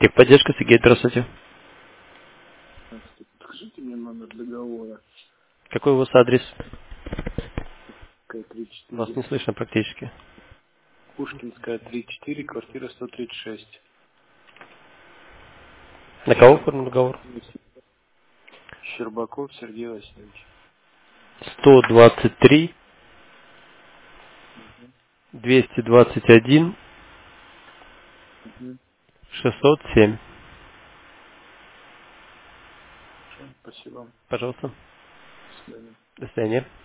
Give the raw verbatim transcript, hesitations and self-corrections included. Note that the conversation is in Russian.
Техподдержка, Сергей, здравствуйте. Здравствуйте. Подскажите мне номер договора. Какой у вас адрес? три Вас четыре. не слышно практически. Пушкинская, тридцать четыре, квартира сто тридцать шесть. На кого оформлен Щербаков договор? Сергей Васильевич. Щербаков Сергей Васильевич. сто двадцать три, Угу. двести двадцать один, Угу. шестьсот семь. Хорошо, спасибо. Пожалуйста. До свидания. До свидания.